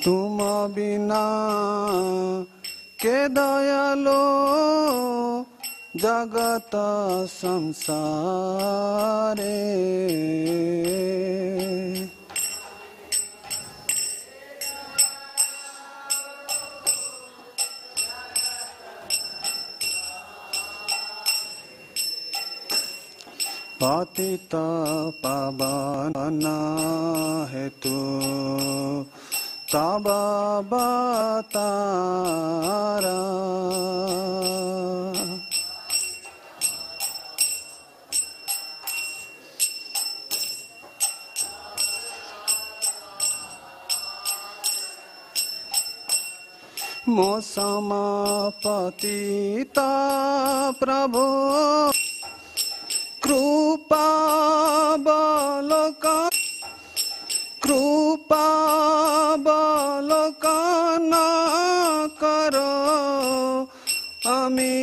तुम बिना के दयालो जगत संसारे। पतित पावन हेतु तब अवतारा। मो सम पतित प्रभु कृपा बलोकन करो अमी।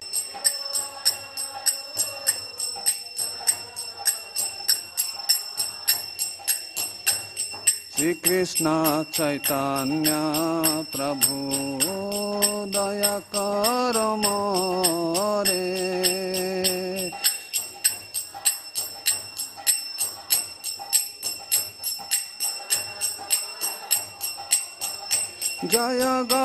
श्री कृष्ण चैतन्य प्रभु दया करो मोरे। जय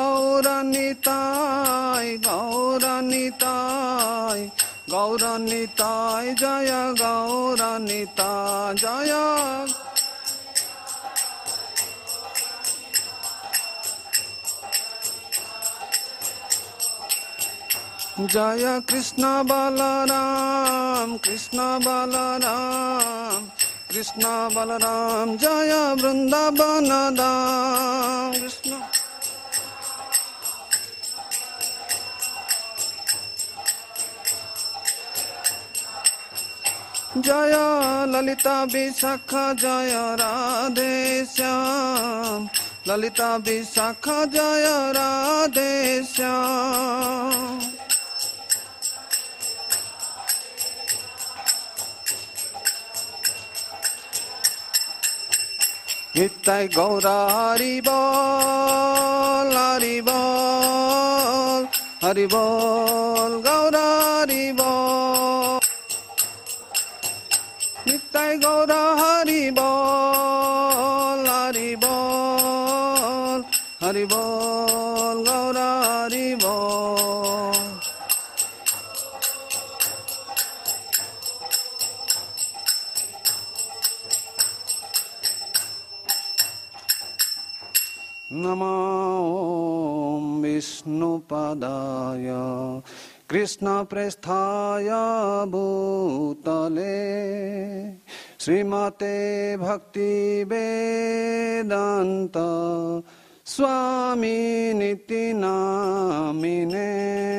गौरनिताय गौरनिताय गौरनिताय जय गौरनिताय जय। जय कृष्ण बलराम कृष्ण बलराम कृष्ण बलराम जय वृंदावन धाम कृष्ण। जय ललिता विशाखा जय राधे श्याम ललिता विशाखा जय राधे श्याम। नित्य गौरा हरि बोल हरि बोल हरि बोल गौरा हरि बोल। नित्य गौरा हरि बोल हरि बोल हरि बोल गौरा हरि बोल। नमो विष्णुपदाय कृष्णप्रेष्ठाय भूतले श्रीमते भक्तिवेदान्त स्वामिनिति नामिने।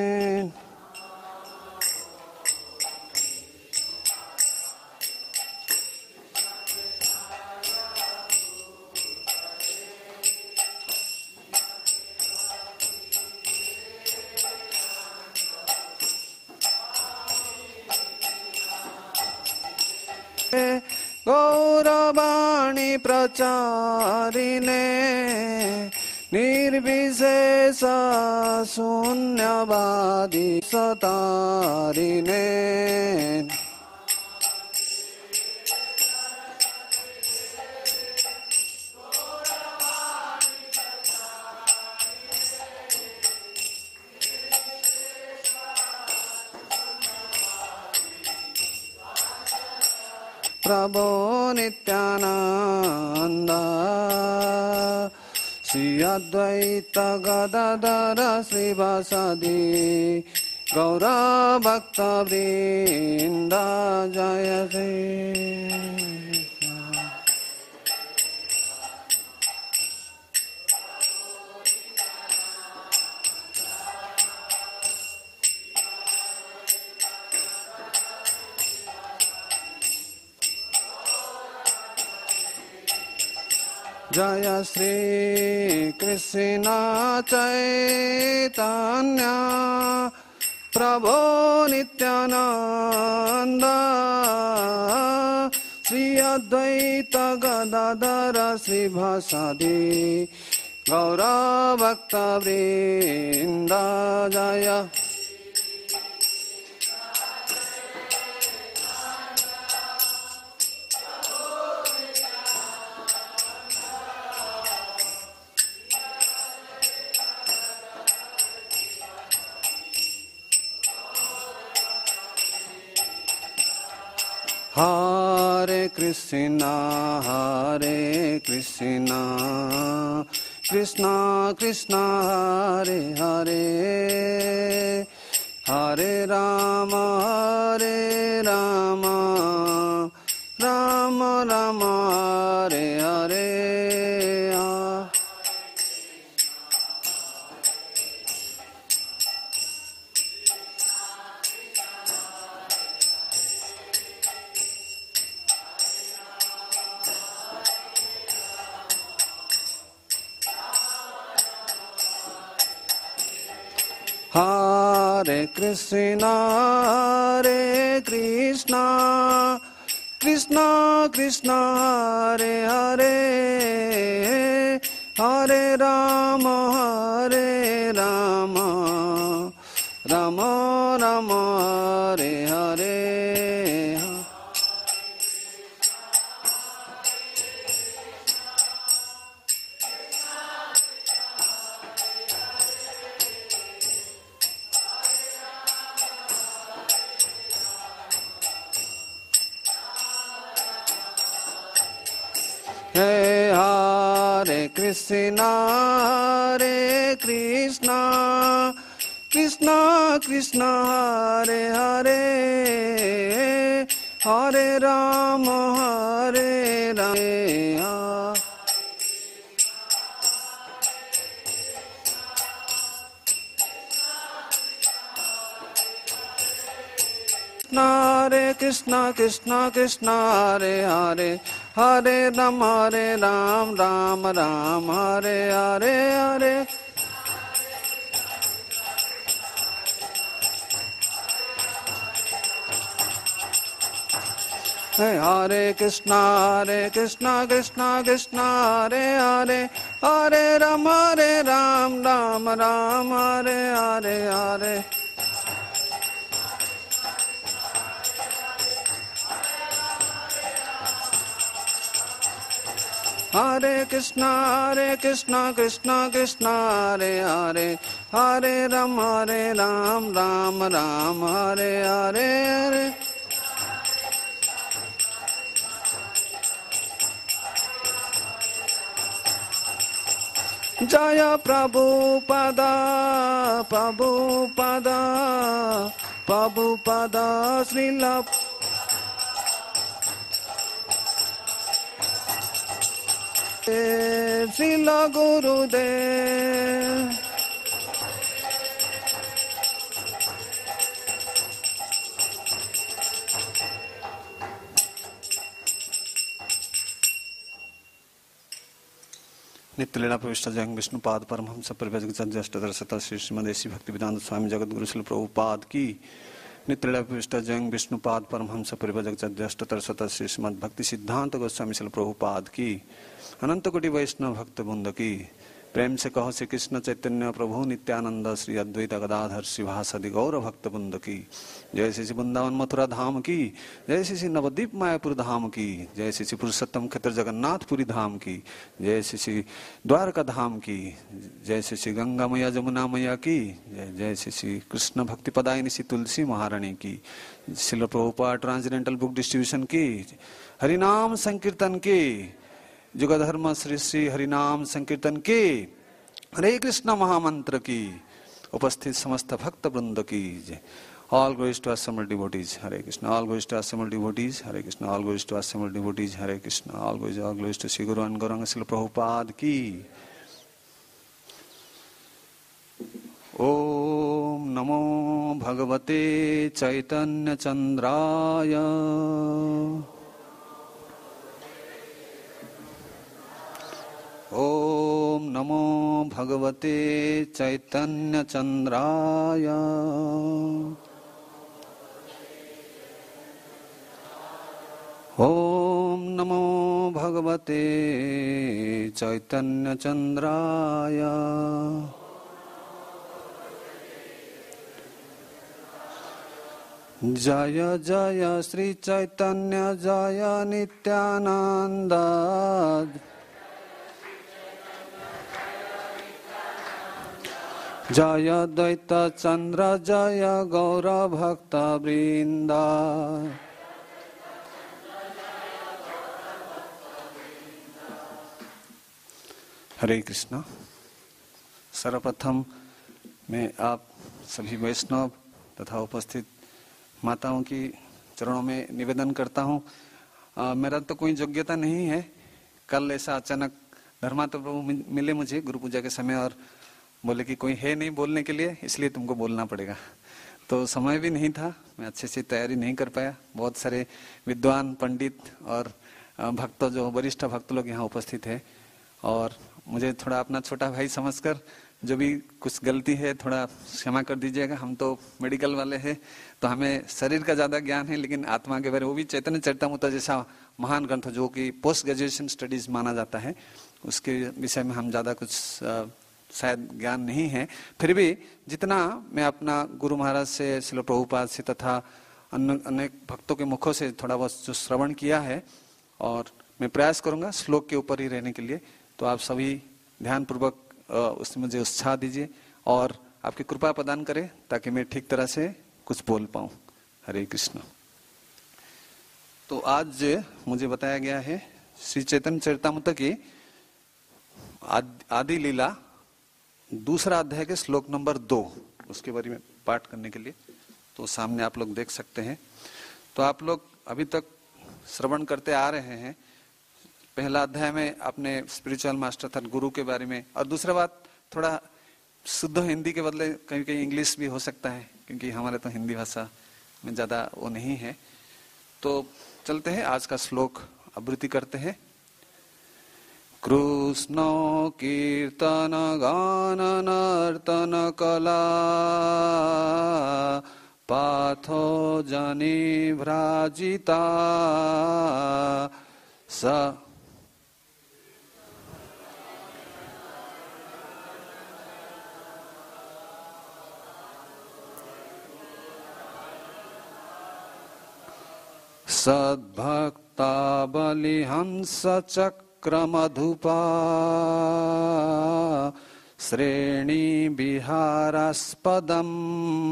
गौरवाणी प्रचारिणे निर्विशेष शून्यवादी सतारिणे। प्रभो नित्यानंद श्री अद्वैत गदाधर श्रीवासादि गौरा भक्त वृंद जय श्री। जय श्री कृष्ण चैतन्य प्रभो नित्यानंद श्री अद्वैत गदाधर श्रीवासादि गौरभक्तवृन्द जय Hare Krishna, Krishna Krishna, Hare Hare, Hare Rama, Rama Rama, Hare Hare. Hare Krishna, Krishna Krishna, Hare Hare, Hare Rama, Rama Rama, Hare Hare. Hey, Hare Krishna, Krishna Krishna, Hare Hare, Hare Rama, Hare Krishna, Krishna Krishna, Hare Hare, Hare Rama, Rama Rama, Hare Hare, Hare. Hare Krishna, Krishna Krishna, Hare Hare, Hare Rama, Rama Rama, Hare Hare, Hare. Hare Krishna, Krishna Krishna, Hare Hare, Hare Rama, Rama Rama, Hare Hare, Hare. Jaya Prabhupada, Srila Srila Gurudev. नित्यलीला प्रविष्ट जयं विष्णुपाद परमहंस परिव्राजक अष्टोत्तर श्री श्रीमदेसी भक्तिवेदांत स्वामी जगद्गुरु श्रील प्रभुपाद की। नित्यलीला प्रविष्ट जयं विष्णुपाद परमहंस परिव्राजक अष्टोत्तर श्री श्रीमद् भक्ति सिद्धांत गोस्वामी श्रील प्रभुपाद की। अनंत कोटि वैष्णव भक्त वृंद की। प्रेम से कहो श्री कृष्ण चैतन्य प्रभु नित्यानंद श्री अद्वैत गदाधर श्रीवासदि गौर भक्त वृंद की। जय श्री वृंदावन मथुरा धाम की। जय श्री नवद्वीप मायापुर धाम की। जय श्री पुरुषोत्तम क्षेत्र जगन्नाथपुरी धाम की। जय श्री द्वारका धाम की। जय श्री गंगा मैया जमुना मैया की। जय श्री कृष्ण भक्ति पदायिनी श्री तुलसी महारानी की। Srila Prabhupada transcendental book distribution की। हरिनाम संकीर्तन की। जुगधर्म श्री श्री हरिनाम संकीर्तन के। हरे कृष्ण महामंत्र की। उपस्थित समस्त भक्त वृंद की जय। All glories to assembled devotees, Hare Krishna. All glories to assembled devotees, Hare Krishna. All glories to assembled devotees, Hare Krishna. All glories to Sri Guru and Gauranga Srila Prabhupada ki. Om Namo Bhagavate Chaitanya Chandraya. Om Namo Bhagavate Chaitanya Chandraya. Om Namo भगवते चैतन्य चंद्राय जय जय श्री चैतन्य जय नित्यानंद जय द्वैत चंद्र जय गौर भक्त वृंद। हरे कृष्णा। सर्वप्रथम मैं आप सभी वैष्णव तथा उपस्थित माताओं की चरणों में निवेदन करता हूँ। मेरा तो कोई योग्यता नहीं है। कल ऐसा अचानक धर्मात्मा प्रभु मिले मुझे गुरु पूजा के समय और बोले कि कोई है नहीं बोलने के लिए, इसलिए तुमको बोलना पड़ेगा। तो समय भी नहीं था, मैं अच्छे से तैयारी नहीं कर पाया। बहुत सारे विद्वान पंडित और भक्त जो वरिष्ठ भक्त लोग यहाँ उपस्थित है और मुझे थोड़ा अपना छोटा भाई समझकर जो भी कुछ गलती है थोड़ा क्षमा कर दीजिएगा। हम तो मेडिकल वाले हैं तो हमें शरीर का ज्यादा ज्ञान है, लेकिन आत्मा के बारे में, वो भी चैतन्य चरितामृत जैसा महान ग्रंथ जो कि पोस्ट ग्रेजुएशन स्टडीज माना जाता है, उसके विषय में हम ज्यादा कुछ शायद ज्ञान नहीं है। फिर भी जितना मैं अपना गुरु महाराज से, श्रील प्रभुपाद से तथा अनेक भक्तों के मुखों से थोड़ा बहुत जो श्रवण किया है, और मैं प्रयास करूंगा श्लोक के ऊपर ही रहने के लिए। तो आप सभी ध्यान पूर्वक उसमें मुझे उत्साह दीजिए और आपकी कृपा प्रदान करें ताकि मैं ठीक तरह से कुछ बोल पाऊं। हरे कृष्ण। तो आज मुझे बताया गया है श्री चैतन्य चरितामृत की आदि लीला दूसरा अध्याय के श्लोक नंबर 2, उसके बारे में पाठ करने के लिए तो सामने आप लोग देख सकते हैं। तो आप लोग अभी तक श्रवण करते आ रहे हैं। पहला अध्याय में आपने स्पिरिचुअल मास्टर था गुरु के बारे में, और दूसरा बात थोड़ा शुद्ध हिंदी के बदले कहीं कहीं इंग्लिश भी हो सकता है, क्योंकि हमारे तो हिंदी भाषा में ज्यादा वो नहीं है। तो चलते हैं, आज का श्लोक आवृत्ति करते हैं। कृष्ण कीर्तन गान नर्तन कला पाथो जनि भ्राजिता स सद्भक्ता बलिहंस चक्रमधुपा श्रेणी विहारास्पदम्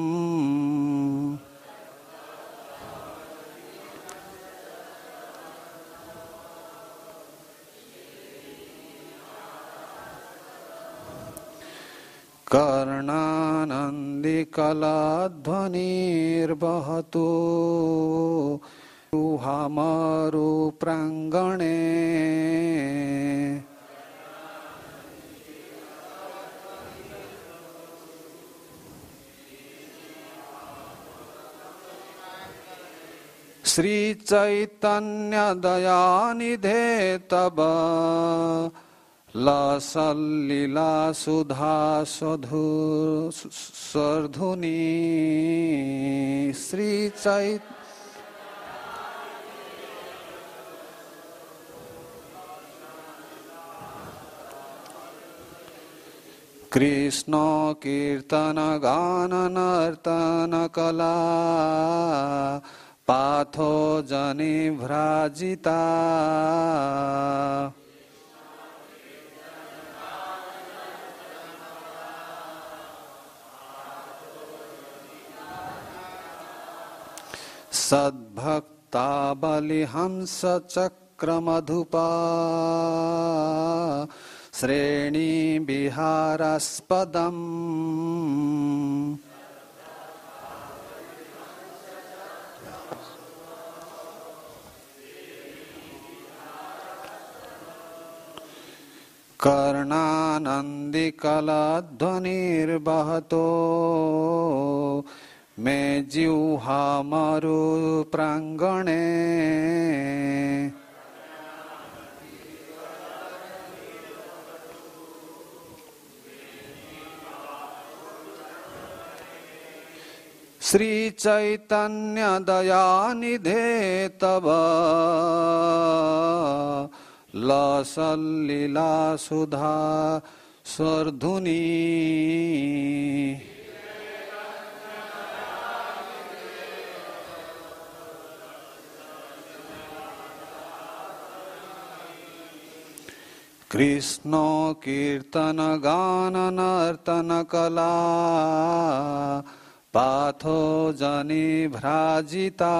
कर्णानन्दिकलाध्वनिर्वहतु हमारो प्रांगणे श्री चैतन्य दयानिधे तब लसल्लीला सुधा सर्धुनी श्री चैतन्य कृष्ण कीर्तन गान नर्तन कला पाथो जनि भ्राजिता सद्भक्ता बलिहंस चक्रमधुपा श्रेणी विहारास्पदम् कर्णानन्दिकलाध्वनिर्वहतो मे जिह्वा मरु प्रांगणे श्री चैतन्य दयानिधे तब लसल्लीला सुधा स्वर्धुनी कृष्ण कीर्तन गान नर्तन कला पाथो जनि भ्राजिता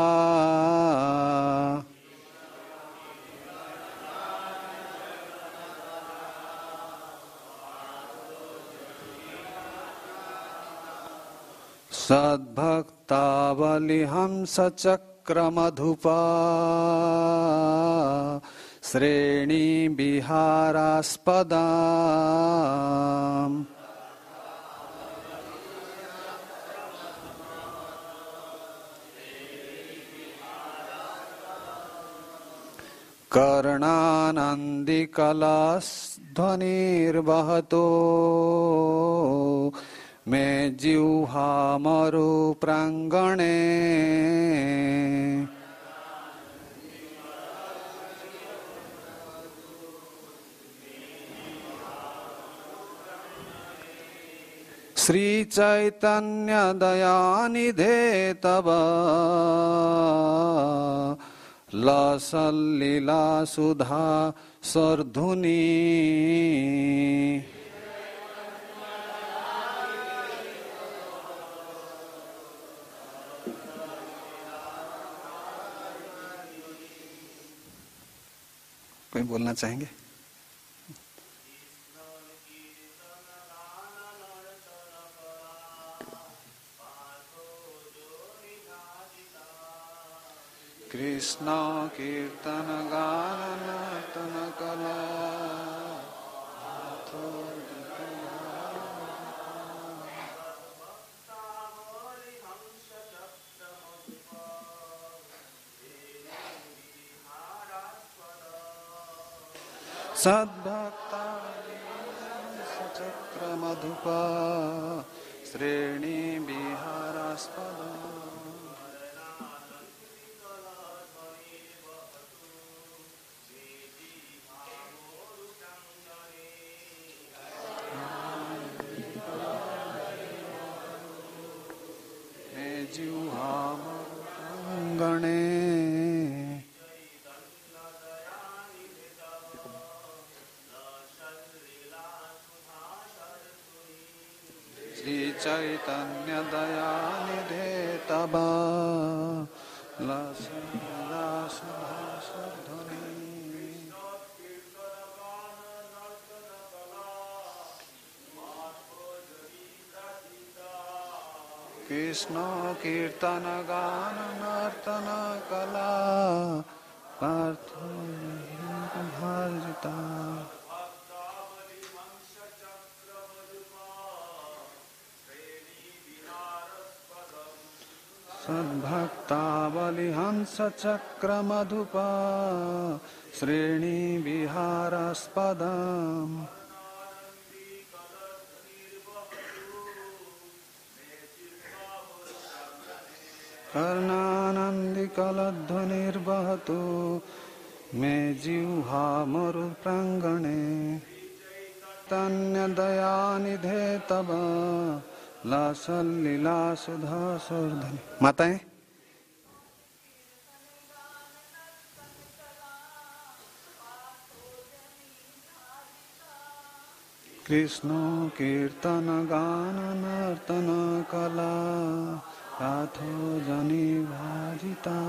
सद्भक्तावली हंस चक्र मधुपा श्रेणी विहारास्पदा कर्णानन्दिकलध्वनिर्वहतो मे जिह्वा मरु प्रांगणे श्री चैतन्य दयानिधे तव लसल्लीला सुधा स्वर्धुनी कोई बोलना चाहेंगे? कृष्ण कीर्तन गान नर्तन कला सद्भक्ता चक्र मधुपा श्रेणी विहारास्पदा गणे श्री चैतन्य दयानिधे तव लसल्लीला सुधा स्वर्धुनी कृष्ण कीर्तन गान नर्तन कला पार्थो भर्जिता सद्भक्तावली हंस चक्र मधुपा श्रेणी विहारास्पदम् कर्णानन्दिकलध्वनिर्वहतु मे जिह्वा मरु प्रांगणे तन्यदयानिधे तव लसल्लीला सुधा स्वर्धुनी। माताएं कृष्ण कीर्तन गान नर्तन कला पाथो जनि भाजिता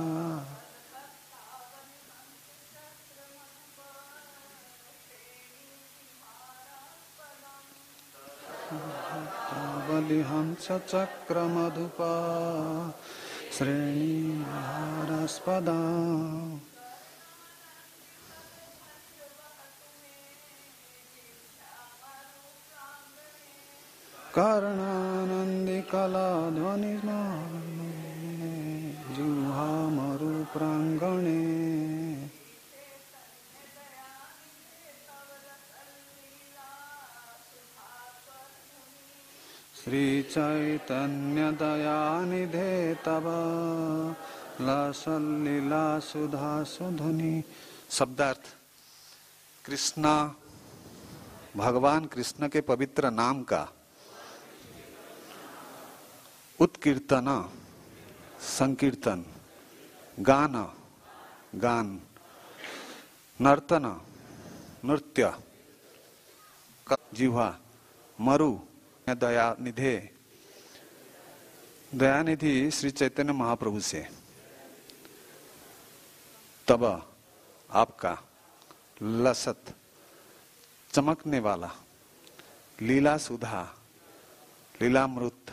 बलि हंस चक्र मधुपा श्रेणी विहारास्पदा कर्णानन्दिकलध्वनि जिह्वा मरु प्रांगणे श्री चैतन्य दयानिधे तव लसल्लीला सुधा स्वर्धुनी। शब्दार्थ कृष्ण, भगवान कृष्ण के पवित्र नाम का उत्कीर्तन, संकीर्तन, गान, गान, नर्तन, नृत्य, जिह्वा, मरु, दयानिधे, दयानिधि श्री चैतन्य महाप्रभु से तब आपका लसत, चमकने वाला, लीला सुधा, लीलामृत,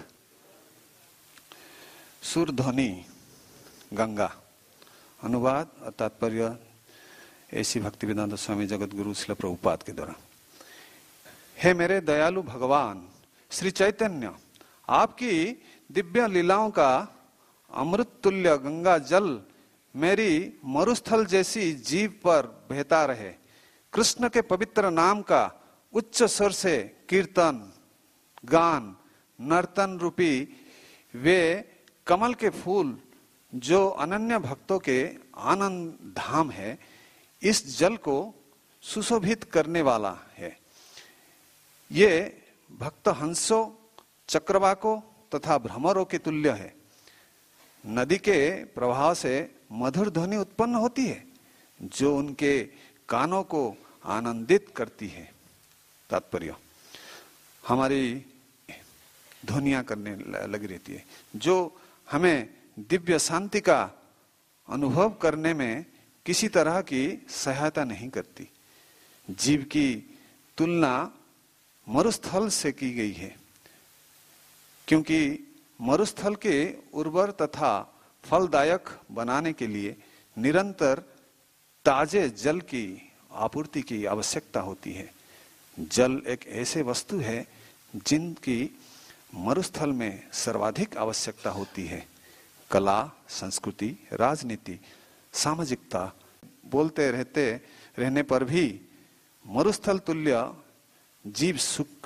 सुरध्वनि गंगा। अनुवाद और तात्पर्य ऐसी भक्तिवेदांत स्वामी जगत गुरु श्रील प्रभुपाद के द्वारा। हे मेरे दयालु भगवान श्री चैतन्य, आपकी दिव्य लीलाओं का अमृत तुल्य गंगा जल मेरी मरुस्थल जैसी जीव पर बहता रहे। कृष्ण के पवित्र नाम का उच्च स्वर से कीर्तन, गान, नर्तन रूपी वे कमल के फूल जो अनन्य भक्तों के आनंद धाम है, इस जल को सुशोभित करने वाला है। ये भक्त हंसों, चक्रवाकों तथा भ्रमरों के तुल्य है। नदी के प्रवाह से मधुर ध्वनि उत्पन्न होती है जो उनके कानों को आनंदित करती है। तात्पर्य, हमारी ध्वनियां करने लगी रहती है जो हमें दिव्य शांति का अनुभव करने में किसी तरह की सहायता नहीं करती। जीव की तुलना मरुस्थल से की गई है क्योंकि मरुस्थल के उर्वर तथा फलदायक बनाने के लिए निरंतर ताजे जल की आपूर्ति की आवश्यकता होती है। जल एक ऐसे वस्तु है जिनकी मरुस्थल में सर्वाधिक आवश्यकता होती है। कला, संस्कृति, राजनीति, सामाजिकता बोलते रहने पर भी मरुस्थल तुल्य जीव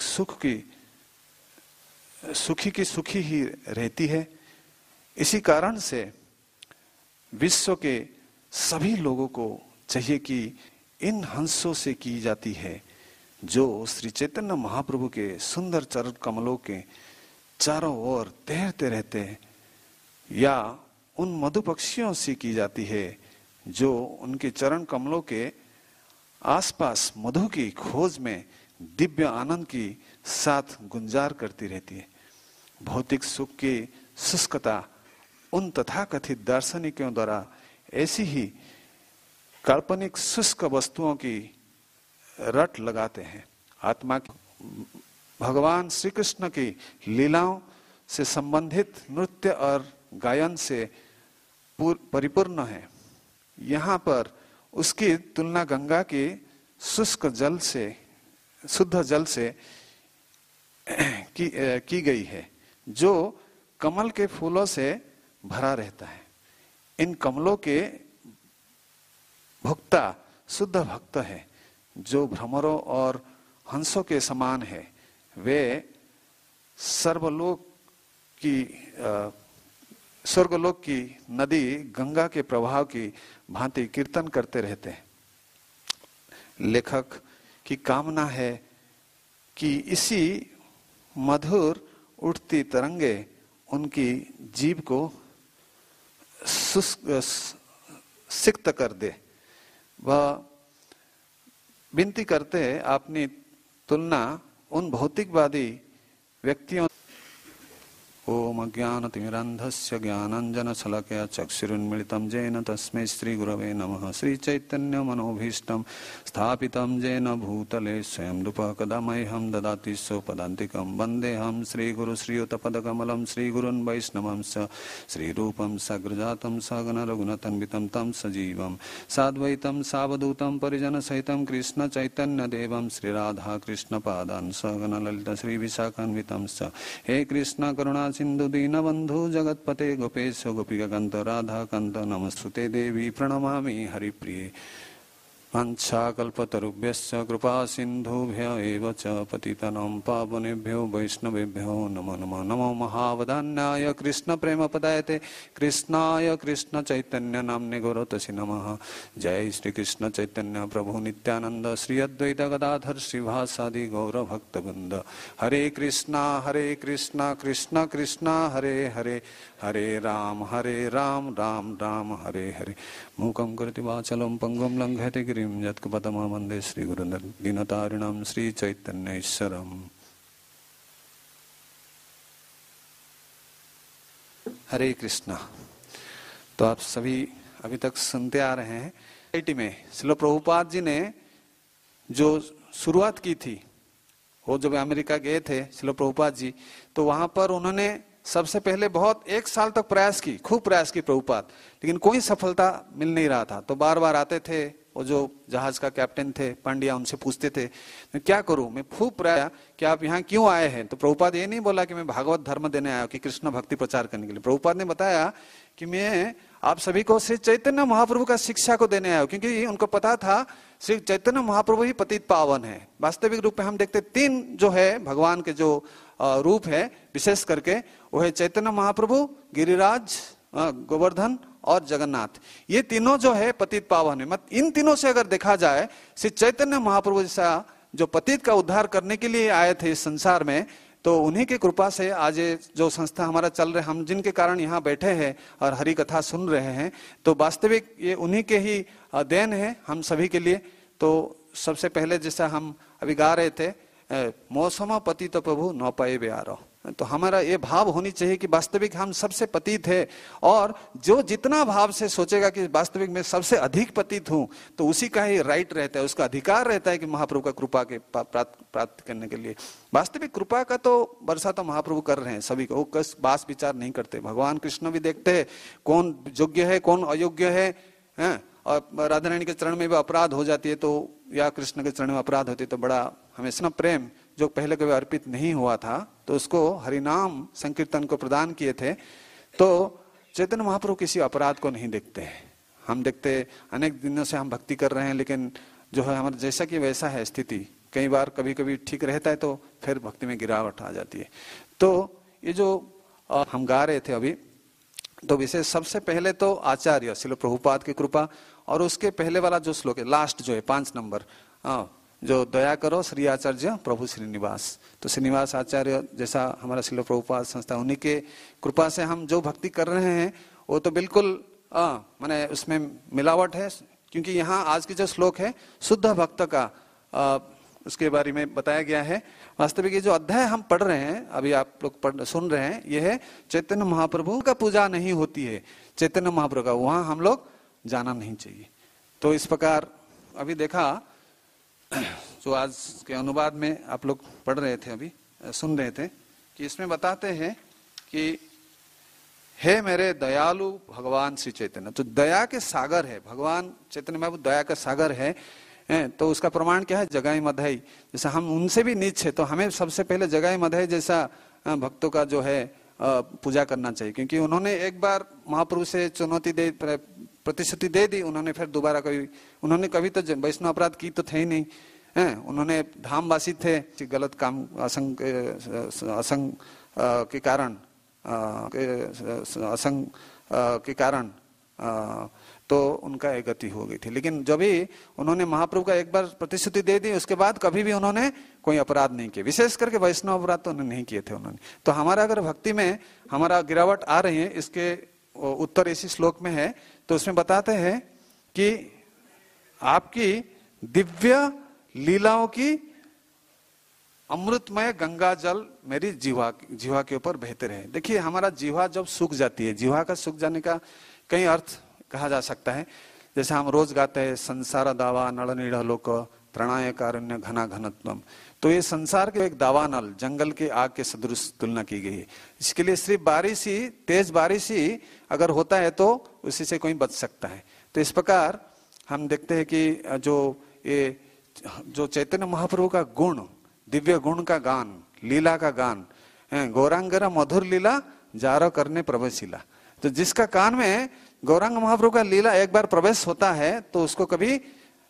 सुखी की सुखी ही रहती है। इसी कारण से विश्व के सभी लोगों को चाहिए कि इन हंसों से की जाती है जो श्री चैतन्य महाप्रभु के सुंदर चरण कमलों के चारों ओर तैरते रहते हैं, या उन मधु पक्षियों से की जाती है जो उनके चरण कमलों के आसपास मधु की खोज में दिव्य आनंद की साथ गुंजार करती रहती है। भौतिक सुख की शुष्कता उन तथाकथित दार्शनिकों द्वारा ऐसी ही काल्पनिक शुष्क वस्तुओं की रट लगाते हैं। आत्मा भगवान श्री कृष्ण की लीलाओं से संबंधित नृत्य और गायन से परिपूर्ण है। यहाँ पर उसकी तुलना गंगा के शुष्क जल से, शुद्ध जल से की गई है जो कमल के फूलों से भरा रहता है। इन कमलों के भुक्ता शुद्ध भक्त है जो भ्रमरों और हंसों के समान है। वे स्वर्गलोक की नदी गंगा के प्रवाह की भांति कीर्तन करते रहते हैं। लेखक की कामना है कि इसी मधुर उठती तरंगे उनकी जीव को सिक्त कर दे। वह विनती करते हैं अपनी तुलना उन भौतिकवादी व्यक्तियों। ओम अज्ञानतिमिरान्धस्य ज्ञानाञ्जनशलाकया चक्षुरुन्मीलितं येन तस्मै श्रीगुरवे नमः। श्रीचैतन्यमनोभीष्टं स्थापितं येन भूतले स्वयं रूपः कदा मह्यं ददाति स्वपदान्तिकं। वन्देऽहं श्रीगुरुश्रीयुतपदकमलं श्रीगुरुन् वैष्णवंश्च श्रीरूपं सग्रजातं सगणरघुनाथान्वितं तं सजीवं साद्वैतं सावधूतं परिजनसहितं कृष्णचैतन्यदेवं श्रीराधाकृष्णपादान् सगणललिता श्रीविशाखान्वितंश्च। हे कृष्ण करुणा सिंधु दीनबंधु जगतपते गोपेश गोपिकान्त राधाकान्त नमस्तुते देवी प्रणमामि हरिप्रिये। वाञ्छाकल्पतरुभ्यश्च कृपा सिन्धुभ्य एव च पतितानां पावनेभ्यो वैष्णवेभ्यो नमो नमः। नमो महावदान्याय कृष्ण प्रेम पदायते कृष्णाय कृष्ण चैतन्य नाम्ने गौरतसि नमः। जय श्री कृष्ण चैतन्य प्रभु नित्यानंद श्री अद्वैत गदाधर श्रीवासादि गौर भक्तवृंद। हरे कृष्णा कृष्ण कृष्ण हरे हरे हरे राम राम राम हरे हरे। मूकं करोति वाचालं पंगुं लंघयते गिरिं यत्कृपातमहं वन्दे श्रीगुरुं दीनतारिणं श्रीचैतन्यैश्वरम्। हरे कृष्णा। तो आप सभी अभी तक सुनते आ रहे हैं। आईटी में श्रील प्रभुपाद जी ने जो शुरुआत की थी, वो जब अमेरिका गए थे श्रील प्रभुपाद जी, तो वहां पर उन्होंने सबसे पहले बहुत 1 साल तक प्रयास की, खूब प्रयास की प्रभुपाद, लेकिन कोई सफलता मिल नहीं रहा था। तो बार बार आते थे, वो जो जहाज का कैप्टन थे पांड्या, उनसे पूछते थे मैं क्या करूं, मैं खूब प्रयास कि आप यहाँ क्यों आए हैं। तो प्रभुपाद ये नहीं बोला कि मैं भागवत धर्म देने आया हूं, कि कृष्ण भक्ति प्रचार करने के लिए। प्रभुपाद ने बताया कि मैं आप सभी को श्री चैतन्य महाप्रभु का शिक्षा को देने आया हूं, क्योंकि उनको पता था श्री चैतन्य महाप्रभु ही पतित पावन है। वास्तविक रूप में हम देखते 3 जो है भगवान के जो रूप है, विशेष करके वो है चैतन्य महाप्रभु, गिरिराज, गोवर्धन और जगन्नाथ। ये तीनों जो है पतित पावन है। इन तीनों से अगर देखा जाए, श्री चैतन्य महाप्रभु जैसा जो पतित का उद्धार करने के लिए आए थे इस संसार में, तो उन्हीं की कृपा से आज जो संस्था हमारा चल रहा है, हम जिनके कारण यहाँ बैठे हैं और हरि कथा सुन रहे हैं, तो वास्तविक ये उन्हीं के ही देन है हम सभी के लिए। तो सबसे पहले जैसा हम अभी गा रहे थे, मौसम पतित प्रभु न पाए ब्यारो, तो हमारा ये भाव होनी चाहिए कि वास्तविक हम सबसे पतित है, और जो जितना भाव से सोचेगा कि वास्तविक में सबसे अधिक पतित हूं, तो उसी का ही राइट रहता है, उसका अधिकार रहता है कि महाप्रभु का कृपा के प्राप्त करने के लिए। वास्तविक कृपा का तो वर्षा तो महाप्रभु कर रहे हैं सभी को, वो कस बास विचार नहीं करते। भगवान कृष्ण भी देखते हैं कौन योग्य है कौन अयोग्य है। और राधा रानी के चरण में भी अपराध हो जाती है, तो या कृष्ण के चरण में अपराध होती है, तो बड़ा हमेशा प्रेम जो पहले कभी अर्पित नहीं हुआ था, तो उसको हरिनाम संकीर्तन को प्रदान किए थे। तो चैतन्य महाप्रभु किसी अपराध को नहीं देखते हैं। हम देखते अनेक दिनों से हम भक्ति कर रहे हैं, लेकिन जो है हमारा जैसा कि वैसा है स्थिति, कई बार कभी कभी ठीक रहता है तो फिर भक्ति में गिरावट आ जाती है। तो ये जो हम गा रहे थे अभी, तो विशेष सबसे पहले तो आचार्य श्रील प्रभुपाद की कृपा, और उसके पहले वाला जो श्लोक है लास्ट जो है 5 नंबर, जो दया करो श्री आचार्य प्रभु श्रीनिवास। तो श्रीनिवास आचार्य जैसा हमारा श्रील प्रभुपाद संस्था, उन्हीं के कृपा से हम जो भक्ति कर रहे हैं वो तो बिल्कुल माने उसमें मिलावट है, क्योंकि यहाँ आज की जो श्लोक है शुद्ध भक्त का उसके बारे में बताया गया है। वास्तविक ये जो अध्याय हम पढ़ रहे हैं, अभी आप लोग सुन रहे हैं, ये है चैतन्य महाप्रभु का पूजा नहीं होती है, चैतन्य महाप्रभु का वहां हम लोग जाना नहीं चाहिए। तो इस प्रकार अभी देखा जो आज के अनुवाद में आप लोग पढ़ रहे थे, अभी सुन रहे थे, कि इसमें बताते हैं कि हे मेरे दयालु भगवान श्री चैतन्य। तो दया के सागर है भगवान चैतन्य महाप्रभु, दया का सागर है। तो उसका प्रमाण क्या है, जगाई मधाई। जैसा हम उनसे भी नीच है, तो हमें सबसे पहले जगाई मधाई जैसा भक्तों का जो है पूजा करना चाहिए, क्योंकि उन्होंने एक बार महाप्रभु से चुनौती दे, प्रतिश्रुति दे दी, उन्होंने फिर दोबारा उन्होंने कभी तो वैष्णव अपराध की तो थे ही नहीं है। उन्होंने धामवासी थे, गलत काम असंग के कारण असंग के कारण तो उनका एक गति हो गई थी। लेकिन जब भी उन्होंने महाप्रभु का एक बार प्रतिश्रुति दे दी, उसके बाद कभी भी उन्होंने कोई अपराध नहीं किए, विशेष करके वैष्णव अपराध तो उन्होंने नहीं किए थे उन्होंने। तो हमारा अगर भक्ति में हमारा गिरावट आ रही है, इसके उत्तर इसी श्लोक में है। तो उसमें बताते हैं कि आपकी दिव्य लीलाओं की अमृतमय गंगा जल मेरी जीवा के ऊपर बहते रहे। देखिए हमारा जीवा जब सूख जाती है, जीवा का सूख जाने का कई अर्थ कहा जा सकता है। जैसे हम रोज गाते हैं संसार दावा नल नीढ़ लोक प्रणाय कारुण्य घना घनत्वम। तो ये संसार के एक दावानल, जंगल के आग के सदृश तुलना की गई है। इसके लिए सिर्फ बारिश ही, तेज बारिश ही अगर होता है तो उसी से कोई बच सकता है। तो इस प्रकार हम देखते हैं कि जो चैतन्य महाप्रभु का गुण, दिव्य गुण का गान, लीला का गान, गौरांगरा मधुर लीला जारो करने प्रवेशिला। तो जिसका कान में गौरांग महाप्रभु का लीला एक बार प्रवेश होता है तो उसको कभी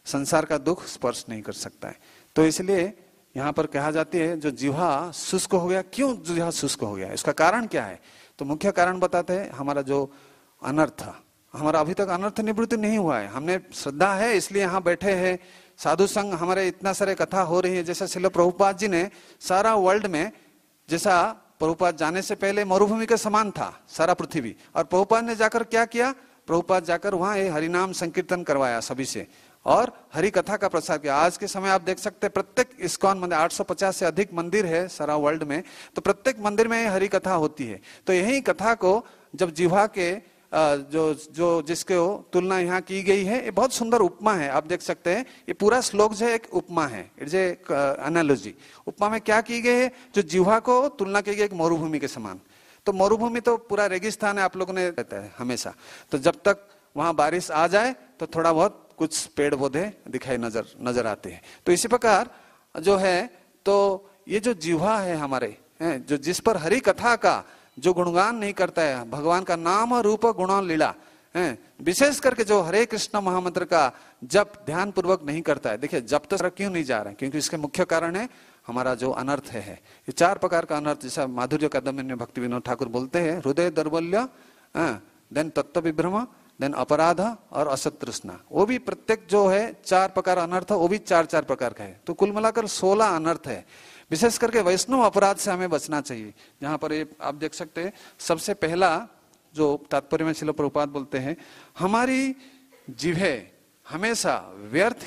संसार का दुख स्पर्श नहीं कर सकता है। तो इसलिए यहाँ पर कहा जाती है जो जिह्वा शुष्क हो गया, क्यों जिह्वा शुष्क हो गया, इसका कारण क्या है? तो मुख्य कारण बताते हैं हमारा जो अनर्थ, हमारा अभी तक अनर्थ निवृत्ति नहीं हुआ है। हमने श्रद्धा है इसलिए यहाँ बैठे हैं, साधु संघ हमारे इतना सारे कथा हो रही है। जैसा श्रील प्रभुपाद जी ने सारा वर्ल्ड में, जैसा प्रभुपाद जाने से पहले मरुभूमि के समान था सारा पृथ्वी, और प्रभुपाद ने जाकर क्या किया, प्रभुपाद जाकर वहां हरिनाम संकीर्तन करवाया सभी से और हरि कथा का प्रसार किया। आज के समय आप देख सकते हैं प्रत्येक इस्कॉन मंदिर, 850 से अधिक मंदिर है सारा वर्ल्ड में, तो प्रत्येक मंदिर में हरि कथा होती है। तो यही कथा को जब जिह्वा के जो जिसके तुलना यहाँ की गई है, ये बहुत सुंदर उपमा है। आप देख सकते हैं ये पूरा श्लोक जो है एक उपमा है, इट्स ए एनालॉजी। उपमा में क्या की गई है, जो जिह्वा को तुलना की गई एक मरुभूमि के समान। तो मरुभूमि तो पूरा रेगिस्तान है, आप लोगों ने रहता है हमेशा, तो जब तक वहां बारिश आ जाए तो थोड़ा बहुत कुछ पेड़ पौधे दिखाई नजर आते हैं। तो इसी प्रकार जो है, तो ये जो जिह्वा है हमारे, जो जिस पर हरि कथा का जो गुणगान नहीं करता है, भगवान का नाम और रूप गुण लीला, विशेष करके जो हरे कृष्ण महामंत्र का जब ध्यान पूर्वक नहीं करता है, देखिए जब तक क्यों नहीं जा रहा है, क्योंकि इसके मुख्य कारण है हमारा जो अनर्थ है। ये 4 प्रकार का अनर्थ, जैसा माधुर्य कादम्बरी में भक्ति विनोद ठाकुर बोलते हैं, हृदय दौर्बल्य, देन तत्व विभ्रम, देन अपराध और असत तृष्णा। वो भी प्रत्येक जो है 4 प्रकार अनर्थ, वो भी 4 प्रकार का है। तो कुल मिलाकर 16 अनर्थ है। विशेष करके वैष्णव अपराध से हमें बचना चाहिए। जहां पर ये आप देख सकते हैं, सबसे पहला जो तात्पर्य में श्रील प्रभुपाद बोलते हैं, हमारी जिह्वा हमेशा व्यर्थ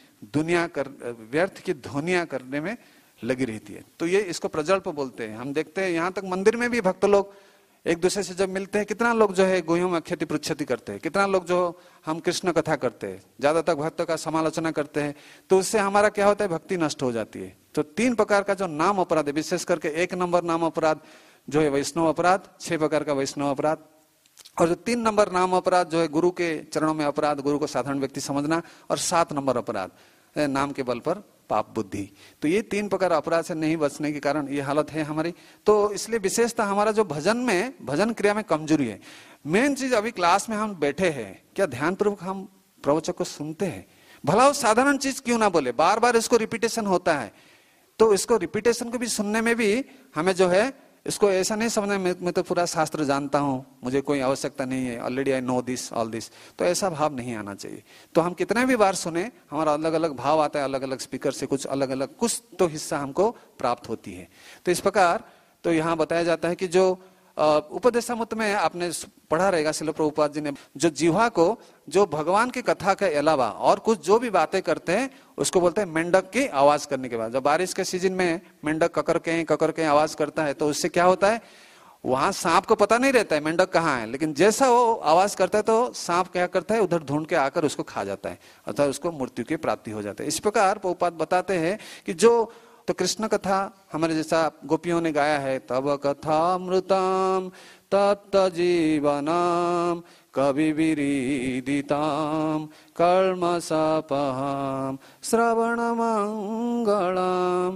की ध्वनियां करने में लगी रहती है। तो ये इसको प्रजल्प बोलते हैं। हम देखते हैं यहाँ तक मंदिर में भी भक्त लोग एक दूसरे से जब मिलते हैं, कितना लोग जो है गोयों में अक्षति पृच्छति करते हैं, कितना लोग जो हम कृष्ण कथा करते हैं, ज्यादातर भक्त का समालोचना करते हैं, तो उससे हमारा क्या होता है, भक्ति नष्ट हो जाती है। तो 3 प्रकार का जो नाम अपराध है, विशेष करके 1 नंबर नाम अपराध जो है वैष्णव अपराध, 6 प्रकार का वैष्णव अपराध, और जो 3 नंबर नाम अपराध जो है गुरु के चरणों में अपराध, गुरु को साधारण व्यक्ति समझना, और 7 नंबर अपराध नाम के बल पर पाप बुद्धि। तो ये 3 प्रकार अपराध से नहीं बचने के कारण ये हालत है हमारी। तो इसलिए विशेषता हमारा जो भजन क्रिया में कमजोरी है। मेन चीज, अभी क्लास में हम बैठे हैं, क्या ध्यान पूर्वक हम प्रवचक को सुनते हैं? भला वो साधारण चीज क्यों ना बोले, बार बार इसको रिपीटेशन होता है, तो इसको रिपीटेशन को भी सुनने में भी हमें जो है, इसको ऐसा नहीं समझना मैं तो पूरा शास्त्र जानता हूं, मुझे कोई आवश्यकता नहीं है, already I know this all this, तो ऐसा भाव नहीं आना चाहिए। तो हम कितने भी बार सुने, हमारा अलग अलग भाव आता है, अलग अलग स्पीकर से कुछ अलग अलग कुछ तो हिस्सा हमको प्राप्त होती है। तो इस प्रकार तो यहाँ बताया जाता है कि जो उपदेशामृत में आपने पढ़ा रहेगा, श्रील प्रभुपाद जी ने जो जिह्वा को जो भगवान की कथा के अलावा और कुछ जो भी बातें करते हैं उसको बोलते हैं मेंढक की आवाज करने के बाद। जब बारिश के सीजन में मेंढक ककर के आवाज करता है, तो उससे क्या होता है, वहां सांप को पता नहीं रहता है मेंढक कहाँ है, लेकिन जैसा वो आवाज करता है तो सांप क्या करता है, उधर ढूंढ के आकर उसको खा जाता है, अर्थात उसको मृत्यु की प्राप्ति हो जाती है। इस प्रकार प्रभुपाद बताते हैं कि जो तो कृष्ण कथा हमारे जैसा गोपियों ने गाया है, तब कथामृतम तत्त जीवनम कवि विरीदिताम कर्मसपहम श्रवण मंगलम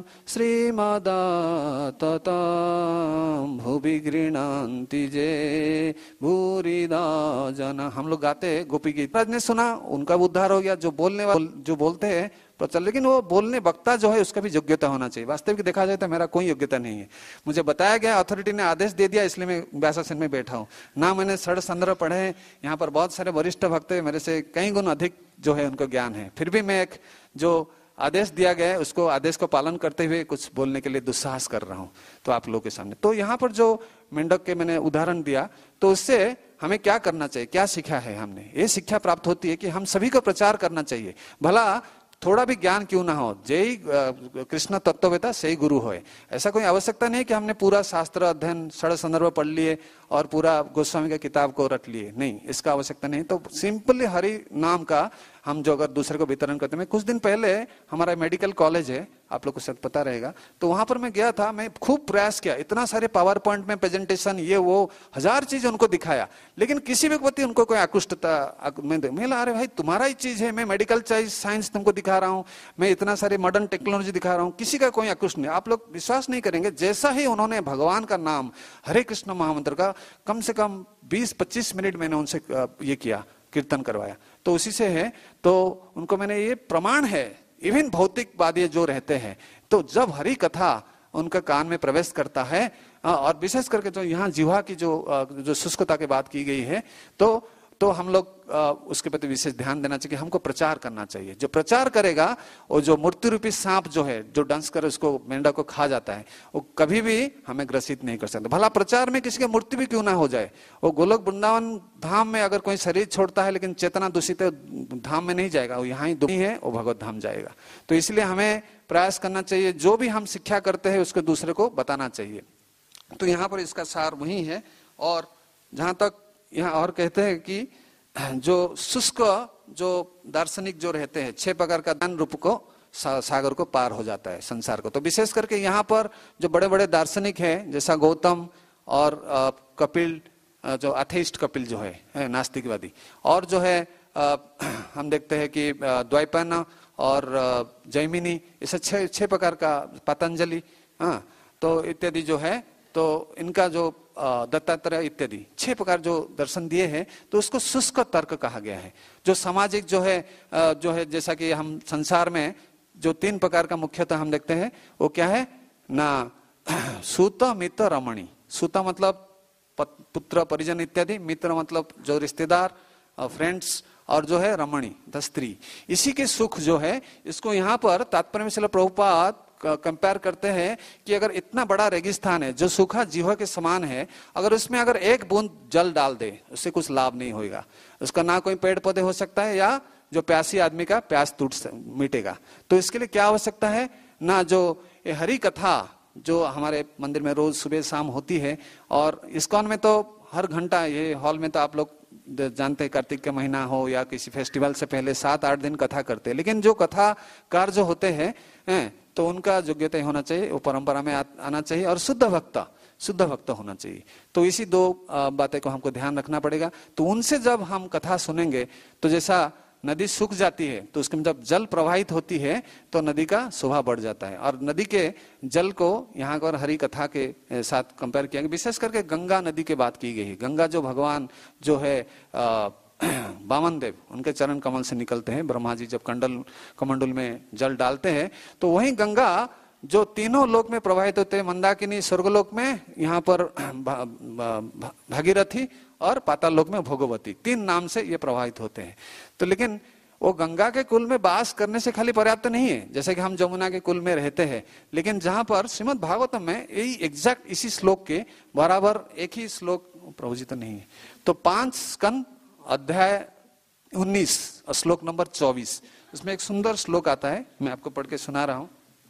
श्रीमदाततम भुवि गृह्णन्ति जे भूरिदा जन। हम लोग गाते गोपी गीत, ने सुना, उनका उद्धार हो गया। जो बोलते हैं प्रचल, लेकिन वो बोलने वक्ता जो है उसका भी योग्यता होना चाहिए। वास्तविक देखा जाए तो मेरा कोई योग्यता नहीं है, मुझे बताया गया, अथॉरिटी ने आदेश दे दिया, इसलिए मैं व्यासासन में बैठा हूँ ना। मैंने षड संदर्भ पढ़े हैं, यहाँ पर बहुत सारे वरिष्ठ भक्त हैं, मेरे से कई गुण अधिक जो है उनको ज्ञान है, फिर भी मैं एक जो आदेश दिया गया है उसको आदेश को पालन करते हुए कुछ बोलने के लिए दुस्साहस कर रहा हूँ तो आप लोगों के सामने। तो यहाँ पर जो मेंढक के मैंने उदाहरण दिया, तो उससे हमें क्या करना चाहिए, क्या सीखा है हमने? ये शिक्षा प्राप्त होती है कि हम सभी को प्रचार करना चाहिए, भला थोड़ा भी ज्ञान क्यों ना हो, जय कृष्ण तत्ववेता सही गुरु होए। ऐसा कोई आवश्यकता नहीं कि हमने पूरा शास्त्र अध्ययन षड संदर्भ पढ़ लिए और पूरा गोस्वामी का किताब को रट लिए, नहीं, इसका आवश्यकता नहीं। तो सिंपली हरि नाम का हम जो अगर दूसरे को वितरण करते हैं, कुछ दिन पहले हमारा मेडिकल कॉलेज है, आप लोग को शायद पता रहेगा, तो वहां पर मैं गया था, मैं खूब प्रयास किया, इतना सारे पावर पॉइंट में प्रेजेंटेशन, ये वो 1000 चीज उनको दिखाया, लेकिन किसी भी प्रति उनको कोई आकृष्टता मैं ला रहे भाई तुम्हारा ही चीज है, मैं मेडिकल साइंस तुमको दिखा रहा हूँ, मैं इतना सारे मॉडर्न टेक्नोलॉजी दिखा रहा हूँ, किसी का कोई आकृष्ट नहीं। आप लोग विश्वास नहीं करेंगे, जैसा ही उन्होंने भगवान का नाम हरे कृष्ण महामंत्र का कम से कम 20-25 मिनट मैंने उनसे ये किया कीर्तन करवाया, तो उसी से है। तो उनको मैंने ये प्रमाण है, इवन भौतिकवादी जो रहते हैं, तो जब हरि कथा उनका कान में प्रवेश करता है, और विशेष करके जो यहाँ जिह्वा की जो शुष्कता की बात की गई है, तो हम लोग उसके प्रति विशेष ध्यान देना चाहिए कि हमको प्रचार करना चाहिए। जो प्रचार करेगा, और जो मूर्ति रूपी सांप जो है, जो डंस कर उसको मेंढा को खा जाता है, वो कभी भी हमें ग्रसित नहीं कर सकता। भला प्रचार में किसी की मूर्ति भी क्यों ना हो जाए, वो गोलोक वृंदावन धाम में अगर कोई शरीर छोड़ता है लेकिन चेतना दूषित है, धाम में नहीं जाएगा, वो यहाँ ही दुखी है, वो भगवत धाम जाएगा। तो इसलिए हमें प्रयास करना चाहिए, जो भी हम शिक्षा करते हैं उसको दूसरे को बताना चाहिए। तो यहाँ पर इसका सार वही है। और जहां तक यहाँ और कहते हैं कि जो शुष्क जो दार्शनिक जो रहते हैं, 6 प्रकार का ज्ञान रूप को सागर को पार हो जाता है संसार को। तो विशेष करके यहाँ पर जो बड़े बड़े दार्शनिक हैं, जैसा गौतम और कपिल, जो अथेइस्ट कपिल जो है नास्तिकवादी, और जो है हम देखते हैं कि द्वैपायन और जैमिनी, ऐसे 6 प्रकार का, पतंजलि, तो इत्यादि जो है, तो इनका जो दत्तात्रेय इत्यादि 6 प्रकार जो दर्शन दिए हैं, तो उसको शुष्क तर्क कहा गया है। जो सामाजिक जो है जैसा कि हम संसार में जो 3 प्रकार का मुख्यतः हम देखते हैं, वो क्या है ना, सूत, मित्र, रमणी। सूत मतलब पुत्र परिजन इत्यादि, मित्र मतलब जो रिश्तेदार, फ्रेंड्स, और जो है रमणी द स्त्री। इसी के सुख जो है, इसको यहाँ पर तात्पर्य में श्रील प्रभुपाद कंपेयर करते हैं कि अगर इतना बड़ा रेगिस्तान है जो सूखा जीवा के समान है, अगर उसमें अगर एक बूंद जल डाल दे, उससे कुछ लाभ नहीं होगा। उसका ना कोई पेड़ पौधे हो सकता है, या जो प्यासी आदमी का प्यास मिटेगा। तो इसके लिए क्या आवश्यकता है ना, जो ये हरि कथा जो हमारे मंदिर में रोज सुबह शाम होती है, और इस्कॉन में तो हर घंटा, ये हॉल में तो आप लोग जानते हैं, कार्तिक का महीना हो या किसी फेस्टिवल से पहले 7-8 दिन कथा करते हैं। लेकिन जो कथाकार जो होते हैं, तो उनका योग्यता होना चाहिए, वो परंपरा में आना चाहिए, और शुद्ध भक्त होना चाहिए। तो इसी 2 बातें को हमको ध्यान रखना पड़ेगा। तो उनसे जब हम कथा सुनेंगे, तो जैसा नदी सूख जाती है, तो उसके जब जल प्रवाहित होती है, तो नदी का शोभा बढ़ जाता है। और नदी के जल को यहाँ पर हरि कथा के साथ कंपेयर किया गया। विशेष करके गंगा नदी की बात की गई है। गंगा जो भगवान जो है वामन देव, उनके चरण कमल से निकलते हैं। ब्रह्मा जी जब कमंडल में जल डालते हैं, तो वही गंगा जो तीनों लोक में प्रवाहित होते हैं, मंदाकिनी स्वर्गलोक में, यहाँ पर भागीरथी, और पाताल लोक में भोगवती, 3 नाम से ये प्रवाहित होते हैं। तो लेकिन वो गंगा के कुल में वास करने से खाली पर्याप्त नहीं है, जैसे कि हम जमुना के कुल में रहते हैं। लेकिन जहां पर श्रीमद् भागवतम में यही एग्जैक्ट इसी श्लोक के बराबर एक ही श्लोक, प्रभु जी तो नहीं है, तो 5 स्कंद अध्याय 19 श्लोक नंबर 24, उसमें एक सुंदर श्लोक आता है, मैं आपको पढ़ के सुना रहा हूं।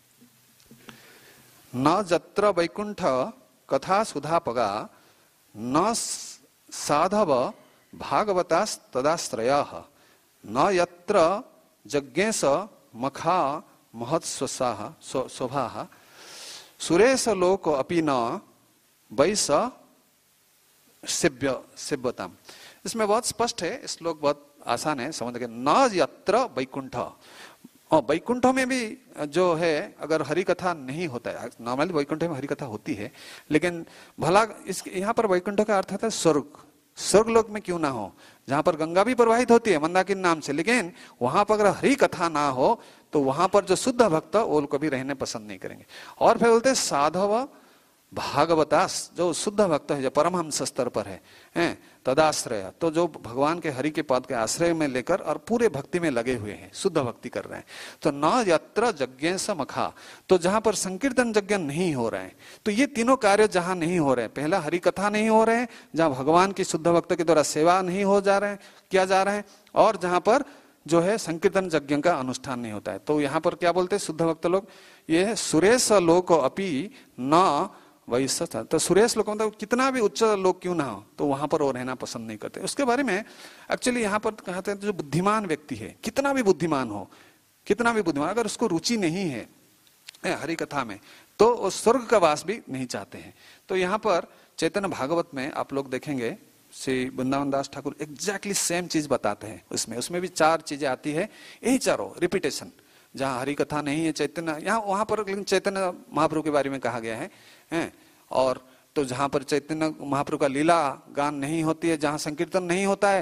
न जत्र वैकुंठ कथा सुधापगा, न साधव भागवतास तदाश्रयः, न यत्र यज्ञेश मखा महत्स्वसाः शोभाः, सुरेश लोक अपि न वैस सिव्यताम। इसमें बहुत स्पष्ट है, श्लोक बहुत आसान है समझ के। न यत्र वैकुंठ, और वैकुंठ में भी जो है अगर हरि कथा नहीं होता है, नॉर्मली वैकुंठ में हरि कथा होती है, लेकिन भला इस यहाँ पर वैकुंठ का अर्थ है स्वर्ग लोक में क्यों ना हो, जहां पर गंगा भी प्रवाहित होती है मंदाकिनी नाम से, लेकिन वहां पर अगर हरि कथा ना हो, तो वहां पर जो शुद्ध भक्त वो कभी रहने पसंद नहीं करेंगे। और फिर बोलते साधव भागवतास, जो शुद्ध भक्त है, जो परमहंस स्तर पर है, तदाश्रय, तो जो भगवान के हरि के पद के आश्रय में लेकर और पूरे भक्ति में लगे हुए हैं, शुद्ध भक्ति कर रहे हैं। तो न यत्र यज्ञ मखा, तो जहां पर संकीर्तन यज्ञ नहीं हो रहे हैं, तो ये तीनों कार्य जहां नहीं हो रहे हैं, पहला हरि कथा नहीं हो रहे हैं, जहां भगवान की शुद्ध भक्त के द्वारा सेवा नहीं हो जा रहे हैं, किया जा रहा है, और जहां पर जो है संकीर्तन यज्ञ का अनुष्ठान नहीं होता है। तो यहाँ पर क्या बोलते हैं शुद्ध भक्त लोग, ये सुरेश लोक अपि न वही सच। तो सुरेश लोग मतलब कितना भी उच्च लोग क्यों ना हो, तो वहां पर वो रहना पसंद नहीं करते। उसके बारे में एक्चुअली यहाँ पर कहते हैं जो बुद्धिमान व्यक्ति है, कितना भी बुद्धिमान हो, कितना भी बुद्धिमान, अगर उसको रुचि नहीं है हरि कथा में, तो वो स्वर्ग का वास भी नहीं चाहते हैं। तो यहाँ पर चैतन्य भागवत में आप लोग देखेंगे, श्री वृंदावन दास ठाकुर एग्जैक्टली सेम चीज बताते हैं। उसमें भी 4 चीजें आती है, यही चारों रिपीटेशन। जहाँ हरि कथा नहीं है चैतन्य, यहाँ वहां पर लेकिन चैतन्य महाप्रभु के बारे में कहा गया है। और तो जहां पर चैतन्य महाप्रभु का लीला गान नहीं होती है, जहां संकीर्तन नहीं होता है,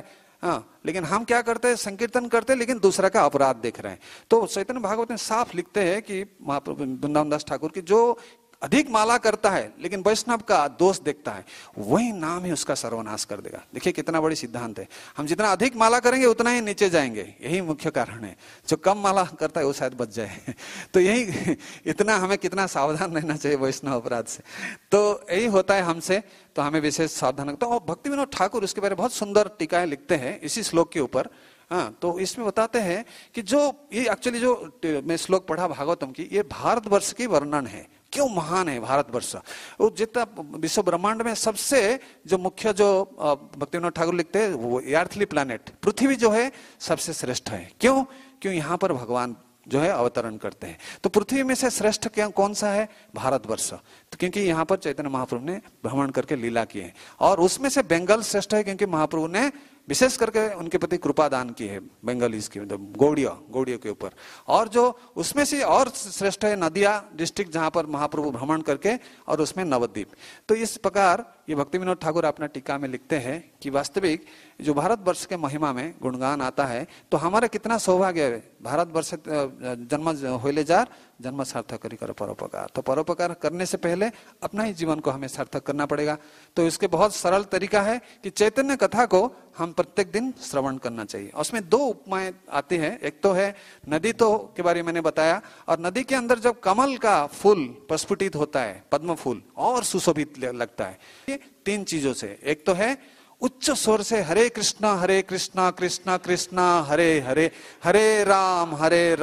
हाँ, लेकिन हम क्या करते हैं, संकीर्तन करते हैं लेकिन दूसरा का अपराध देख रहे हैं। तो चैतन्य भागवत में साफ लिखते हैं कि महाप्रभु वृंदावन दास ठाकुर की जो अधिक माला करता है लेकिन वैष्णव का दोष देखता है, वही नाम ही उसका सर्वनाश कर देगा। देखिए कितना बड़ी सिद्धांत है। हम जितना अधिक माला करेंगे उतना ही नीचे जाएंगे, यही मुख्य कारण है। जो कम माला करता है वो शायद बच जाए। तो यही इतना हमें कितना सावधान रहना चाहिए वैष्णव अपराध से। तो यही होता है हमसे, तो हमें विशेष सावधान। तो भक्ति विनोद ठाकुर उसके बारे में बहुत सुंदर टीकाएं लिखते हैं इसी श्लोक के ऊपर। हाँ, तो इसमें बताते हैं कि जो ये एक्चुअली जो मैं श्लोक पढ़ा भागवतम की, ये भारतवर्ष की वर्णन है। क्यों महान है भारतवर्ष। वो जितना विश्व ब्रह्मांड में सबसे जो मुख्य जो भक्ति विनोद ठाकुर लिखते हैं, वो अर्थली प्लैनेट पृथ्वी जो है सबसे श्रेष्ठ है। क्यों? क्यों यहाँ पर भगवान जो है अवतरण करते हैं। तो पृथ्वी में से श्रेष्ठ क्या कौन सा है? भारतवर्ष। तो क्योंकि यहाँ पर चैतन्य महाप्रभु ने भ्रमण करके लीला की है, और उसमें से बंगाल श्रेष्ठ है क्योंकि महाप्रभु ने विशेष करके उनके प्रति कृपा दान की है बंगालीज की, मतलब गौड़ियों के ऊपर। और जो उसमें से और श्रेष्ठ है नदिया डिस्ट्रिक्ट, जहां पर महाप्रभु भ्रमण करके, और उसमें नवद्वीप। तो इस प्रकार ये भक्ति विनोद ठाकुर अपना टीका में लिखते हैं कि वास्तविक जो भारतवर्ष के महिमा में गुणगान आता है, तो हमारा कितना सौभाग्य है। भारतवर्ष जन्म होइले जार जन्म सार्थक करी कर परोपकार। तो परोपकार करने से पहले अपना ही जीवन को हमें सार्थक करना पड़ेगा। तो इसके बहुत सरल तरीका है कि चैतन्य कथा को हम प्रत्येक दिन श्रवण करना चाहिए। उसमें दो उपमाएं आती हैं। एक तो है नदी तो के बारे में मैंने बताया, और नदी के अंदर जब कमल का फूल प्रस्फुटित होता है, पद्म फूल, और सुशोभित लगता है। ये तीन चीजों से, एक तो है उच्च स्वर से हरे कृष्णा कृष्णा कृष्णा हरे हरे, हरे राम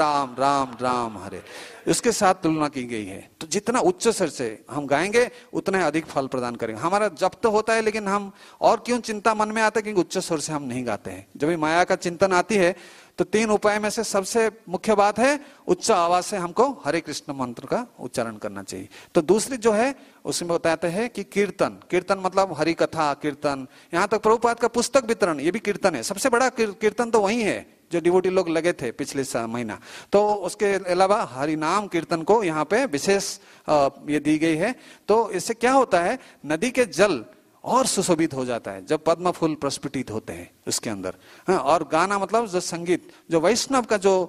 राम राम हरे, उसके साथ तुलना की गई है। तो जितना उच्च स्वर से हम गाएंगे उतना अधिक फल प्रदान करेंगे। हमारा जप तो होता है, लेकिन हम और क्यों चिंता मन में आता है, क्योंकि उच्च स्वर से हम नहीं गाते हैं। जब भी माया का चिंतन आती है तो तीन उपाय में से सबसे मुख्य बात है उच्च आवाज से हमको हरे कृष्ण मंत्र का उच्चारण करना चाहिए। तो दूसरी जो है उसमें बताते हैं कि कीर्तन मतलब हरि कथा कीर्तन, यहाँ तक प्रभुपाद का पुस्तक वितरण ये भी कीर्तन है। सबसे बड़ा कीर्तन तो वही है जो डिवोटी लोग लगे थे पिछले महीना। तो उसके अलावा हरि नाम कीर्तन को यहाँ पे विशेष ये दी गई है। तो इससे क्या होता है, नदी के जल और सुशोभित हो जाता है जब पद्म फूल प्रस्फुटित होते हैं उसके अंदर। हाँ, और गाना मतलब जो संगीत, जो वैष्णव का जो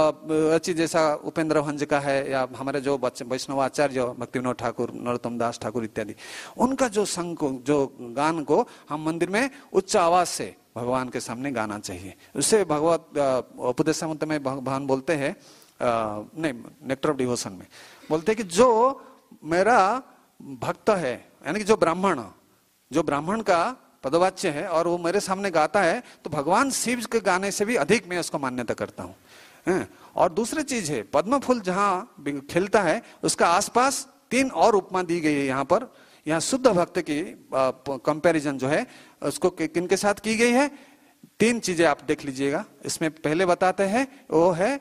रचि जैसा उपेंद्र भंज का है, या हमारे जो वैष्णव आचार्य भक्ति विनोद ठाकुर, नरोत्तम दास ठाकुर इत्यादि, उनका जो संग को, जो गान को हम मंदिर में उच्च आवाज से भगवान के सामने गाना चाहिए। उससे भगवत उपदेशामृत में भगवान बोलते हैं, नहीं नेक्टर ऑफ डिवोशन में बोलते हैं कि जो मेरा भक्त है, यानी कि जो ब्राह्मण का पदवाच्य है और वो मेरे सामने गाता है, तो भगवान शिव के गाने से भी अधिक मैं उसको मान्यता करता हूँ। और दूसरी चीज है, पद्म फूल जहाँ खिलता है उसका आसपास तीन और उपमा दी गई है। यहाँ शुद्ध भक्त की कंपैरिजन जो है उसको किनके साथ की गई है, तीन चीजें आप देख लीजिएगा। इसमें पहले बताते हैं वो है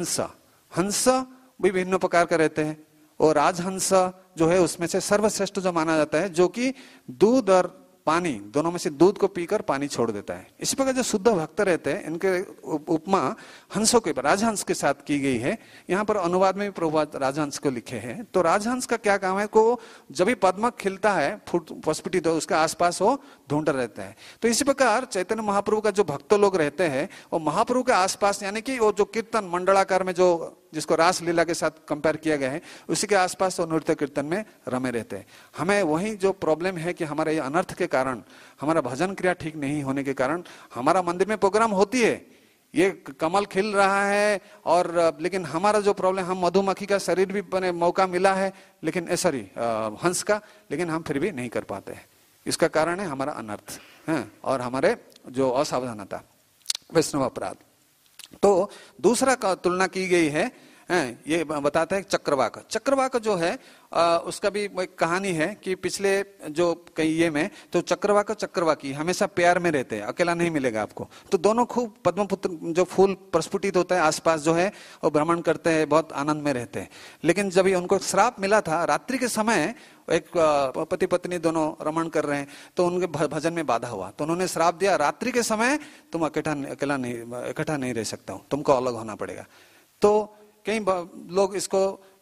हंस भी भिन्न प्रकार का रहते हैं, और राजहंस जो है उसमें से सर्वश्रेष्ठ जो माना जाता है, जो कि दूध और पानी दोनों में से दूध को पीकर पानी छोड़ देता है। इसी प्रकार जो शुद्ध भक्त रहते हैं इनके उपमा हंसों के राजहंस के साथ की गई है। यहाँ पर अनुवाद में भी प्रभुपाद राजहंस को लिखे हैं। तो राजहंस का क्या काम है, को जब भी पद्म खिलता है प्रस्फुटित हो उसके आसपास वो ढूंढ रहता है। तो इसी प्रकार चैतन्य महाप्रभु का जो भक्त लोग रहते हैं वो महाप्रभु के आसपास, यानी कि वो जो कीर्तन मंडलाकार में जो जिसको रास लीला के साथ कंपेयर किया गया है, उसी के आसपास तो नृत्य कीर्तन में रमे रहते हैं। हमें वही जो प्रॉब्लम है कि हमारे अनर्थ के कारण, हमारा भजन क्रिया ठीक नहीं होने के कारण, हमारा मंदिर में प्रोग्राम होती है, ये कमल खिल रहा है, और लेकिन हमारा जो प्रॉब्लम, हम मधुमक्खी का शरीर भी बने मौका मिला है, लेकिन हंस का, लेकिन हम फिर भी नहीं कर पाते हैं। इसका कारण है हमारा अनर्थ है और हमारे जो असावधानता, वैष्णव अपराध। तो दूसरा का तुलना की गई है, ये बताता है चक्रवाक जो है उसका भी एक कहानी है कि पिछले जो कई ये में तो चक्रवाकी हमेशा प्यार में रहते हैं, अकेला नहीं मिलेगा आपको। तो दोनों खूब पद्मपुत्र जो फूल प्रस्फुटित होता है आसपास जो है वो भ्रमण करते हैं, बहुत आनंद में रहते हैं। लेकिन जब ये उनको श्राप मिला था, रात्रि के समय एक पति पत्नी दोनों रमण कर रहे हैं, तो उनके भजन में बाधा हुआ, तो उन्होंने श्राप दिया, रात्रि के समय तुम इकट्ठा नहीं रह सकता हो, तुमको अलग होना पड़ेगा। तो कई लोग इसको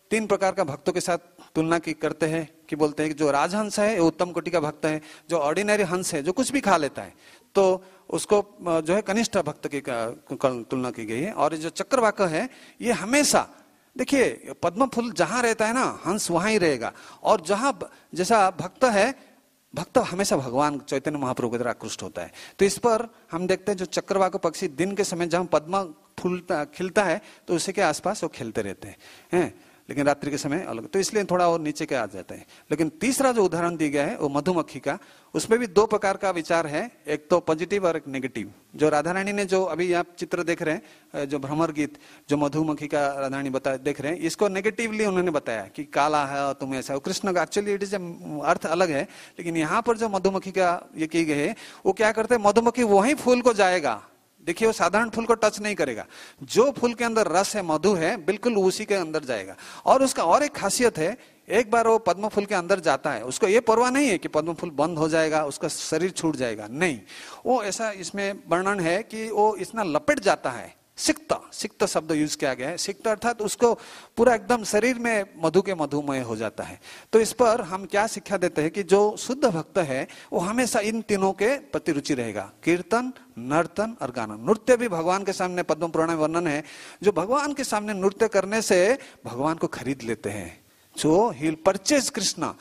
तीन प्रकार का भक्तों के साथ तुलना की करते हैं कि बोलते हैं कि जो राजहंस है वो उत्तम कोटि का भक्त है, जो ऑर्डिनरी हंस है जो कुछ भी खा लेता है तो उसको जो है कनिष्ठ भक्त की तुलना की गई है। और जो चक्रवाक है ये हमेशा देखिए पद्म फूल जहां रहता है ना हंस वहां ही रहेगा, और जहां जैसा भक्त है भक्त हमेशा भगवान चैतन्य महाप्रभु की तरह आकृष्ट होता है। तो इस पर हम देखते हैं जो चक्रवाक पक्षी दिन के समय जहां पद्म फूलता खिलता है तो उसी के आसपास वो खेलते रहते हैं, लेकिन रात्रि के समय अलग, तो इसलिए थोड़ा और नीचे के आ जाते हैं। लेकिन तीसरा जो उदाहरण दिया गया है वो मधुमक्खी का, उसमें भी दो प्रकार का विचार है, एक तो पॉजिटिव और एक नेगेटिव। जो राधा रानी ने जो अभी आप चित्र देख रहे हैं जो भ्रमर गीत जो मधुमक्खी का राधा रानी देख रहे हैं, इसको नेगेटिवली उन्होंने बताया कि काला है तुम ऐसा, कृष्ण का एक्चुअली इट इज अर्थ अलग है। लेकिन यहाँ पर जो मधुमक्खी का ये की गई है वो क्या करते हैं, मधुमक्खी वही फूल को जाएगा, देखिए वो साधारण फूल को टच नहीं करेगा, जो फूल के अंदर रस है मधु है बिल्कुल उसी के अंदर जाएगा। और उसका और एक खासियत है, एक बार वो पद्म फूल के अंदर जाता है उसको ये परवाह नहीं है कि पद्म फूल बंद हो जाएगा उसका शरीर छूट जाएगा, नहीं, वो ऐसा इसमें वर्णन है कि वो इतना लपेट जाता है, सिक्त शब्द यूज किया गया है, सिक्त अर्थात उसको पूरा एकदम शरीर में मधु के मधुमय हो जाता है। तो इस पर हम क्या शिक्षा देते हैं कि जो शुद्ध भक्त है वो हमेशा इन तीनों के प्रति रुचि रहेगा, कीर्तन, नर्तन और गाना। नृत्य भी भगवान के सामने पद्म पुराण में वर्णन है, जो भगवान के सामने नृत्य करने से भगवान को खरीद लेते हैं, जो ही परचेज कृष्णा।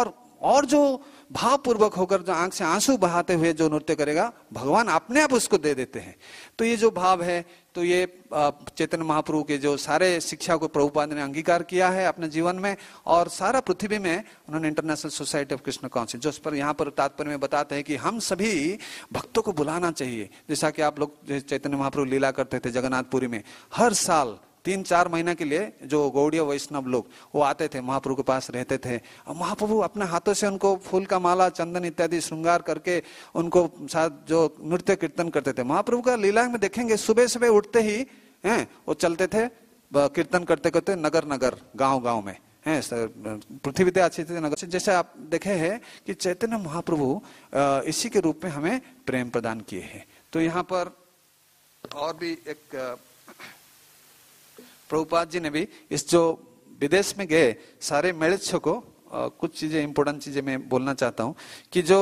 और जो भावपूर्वक होकर जो आंख से आंसू बहाते हुए जो नृत्य करेगा भगवान अपने आप उसको दे देते हैं। तो ये जो भाव है, तो ये चैतन्य महाप्रभु के जो सारे शिक्षा को प्रभुपाद ने अंगीकार किया है अपने जीवन में, और सारा पृथ्वी में उन्होंने international society of Krishna consciousness, जो उस पर यहाँ पर तात्पर्य में बताते हैं कि हम सभी भक्तों को बुलाना चाहिए। जैसा कि आप लोग चैतन्य महाप्रभु लीला करते थे जगन्नाथपुरी में, हर साल 3-4 महीना के लिए जो गौड़ीय वैष्णव लोग वो आते थे महाप्रभु के पास रहते थे, और महाप्रभु अपने हाथों से उनको फूल का माला चंदन इत्यादि श्रृंगार करके उनको साथ जो नृत्य कीर्तन करते थे। महाप्रभु का लीला में देखेंगे सुबह सुबह उठते ही वो चलते थे कीर्तन करते करते नगर नगर गांव गांव में पृथ्वी ते अच्छी थी नगर। जैसे आप देखे हैं कि चैतन्य महाप्रभु इसी के रूप में हमें प्रेम प्रदान किए हैं। तो यहाँ पर और भी एक प्रभुपाद जी ने भी इस जो विदेश में गए सारे मेलेच्छों को कुछ चीजें इंपॉर्टेंट चीजें मैं बोलना चाहता हूं कि जो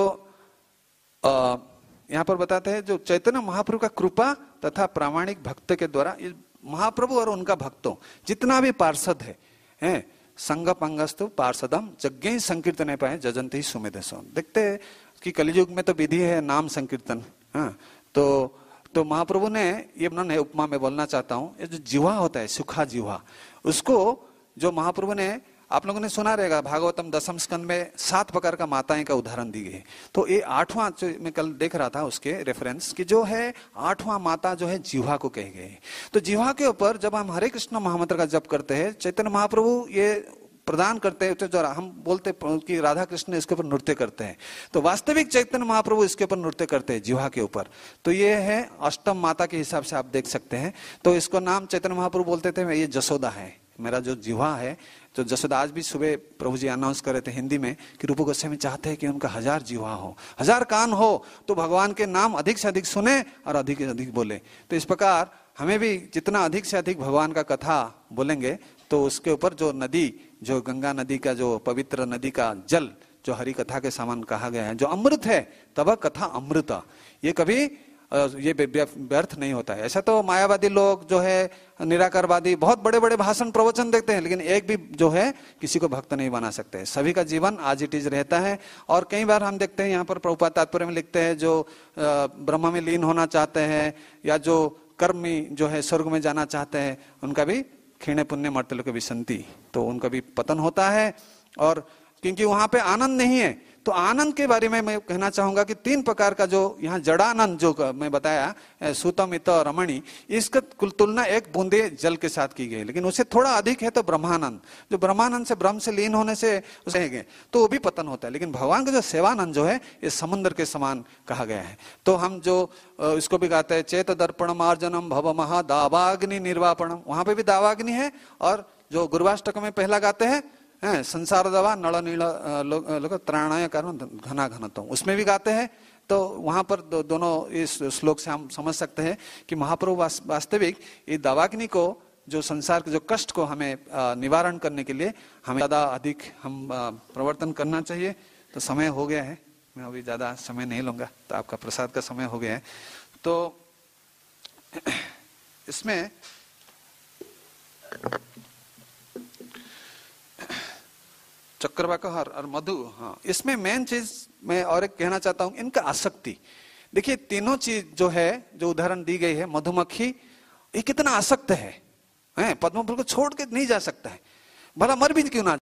यहाँ पर बताते हैं जो चैतन्य महाप्रभु का कृपा तथा प्रामाणिक भक्त के द्वारा महाप्रभु और उनका भक्तों जितना भी पार्षद है संग पंगस्तु पार्षदम यज्ञ संकीर्तन पाए जजंती सुमेधसो। देखते हैं कि कलियुग में तो विधि है नाम संकीर्तन, तो महाप्रभु ने ये मैं उपमा में बोलना चाहता हूँ, ये जो जीवा होता है सुखा जीवा, उसको जो महाप्रभु ने, आप लोगों ने सुना रहेगा भागवतम 10वें स्कंद में 7 प्रकार का माताएं का उदाहरण दी गई। तो ये 8वां जो मैं कल देख रहा था उसके रेफरेंस कि जो है 8वां माता जो है जीवा को कही गई। तो जीवा के ऊपर जब हम हरे कृष्ण महामंत्र का जप करते हैं चैतन्य महाप्रभु ये प्रदान करते हैं, तो जो हम बोलते कि राधा कृष्ण इसके ऊपर नृत्य करते हैं, तो वास्तविक चैतन्य महाप्रभु इसके ऊपर नृत्य करते हैं जीवा के ऊपर। तो ये है अष्टम माता के हिसाब से आप देख सकते हैं। तो इसको नाम चैतन्य महाप्रभु बोलते थे ये जसोदा है, मेरा जो जीवा है जो जसोदा। आज भी सुबह प्रभु जी अनाउंस कर रहे थे हिंदी में कि रूप गोस्वामी चाहते हैं कि उनका 1000 जीवा हो, 1000 कान हो, तो भगवान के नाम अधिक से अधिक सुने और अधिक से अधिक बोले। तो इस प्रकार हमें भी जितना अधिक से अधिक भगवान का कथा बोलेंगे तो उसके ऊपर जो नदी, जो गंगा नदी का जो पवित्र नदी का जल जो हरि कथा के समान कहा गया है, जो अमृत है तब कथा अमृत, ये कभी ये व्यर्थ नहीं होता है। ऐसा तो मायावादी लोग जो है निराकारवादी बहुत बड़े बड़े भाषण प्रवचन देते हैं, लेकिन एक भी जो है किसी को भक्त नहीं बना सकते। सभी का जीवन आज इट इज रहता है। और कई बार हम देखते हैं यहाँ पर प्रभुपाद तात्पर्य में लिखते हैं जो ब्रह्म में लीन होना चाहते हैं या जो कर्मी जो है स्वर्ग में जाना चाहते हैं, उनका भी क्षीणे पुण्य मर्तलोक विसंति, तो उनका भी पतन होता है। और क्योंकि वहां पे आनंद नहीं है, तो आनंद के बारे में मैं कहना चाहूंगा कि 3 प्रकार का जो यहाँ जड़ानंद जो मैं बताया सूतम इत रमणी, इसका तुलना एक बूंदे जल के साथ की गई, लेकिन उससे थोड़ा अधिक है तो ब्रह्मानंद, जो ब्रह्मानंद से ब्रह्म से लीन होने से उसे गए तो वो भी पतन होता है। लेकिन भगवान का जो सेवानंद जो है ये समुद्र के समान कहा गया है। तो हम जो इसको भी कहते हैं चेत दर्पण मार्जनम भव महा दावाग्नि निर्वापणम, वहां पे भी दावाग्नि है। और जो गुरुवाष्टक में पहला गाते हैं संसार दवा नल नील त्राणाय कारण घना घनत्व, उसमें भी गाते हैं। तो वहां पर दोनों इस श्लोक से हम समझ सकते हैं कि महाप्रभु वास्तविक ये दावाग्नि को जो संसार के जो कष्ट को हमें निवारण करने के लिए हमें ज्यादा अधिक हम प्रवर्तन करना चाहिए। तो समय हो गया है, मैं अभी ज्यादा समय नहीं लूंगा, तो आपका प्रसाद का समय हो गया है। तो इसमें चक्रवाक और मधु, हाँ, इसमें मेन चीज मैं और एक कहना चाहता हूं, इनका आसक्ति। देखिए तीनों चीज जो है, जो उदाहरण दी गई है, मधुमक्खी ये कितना आसक्त है, पद्म फूल को छोड़ के नहीं जा सकता है, भला मर भी क्यों ना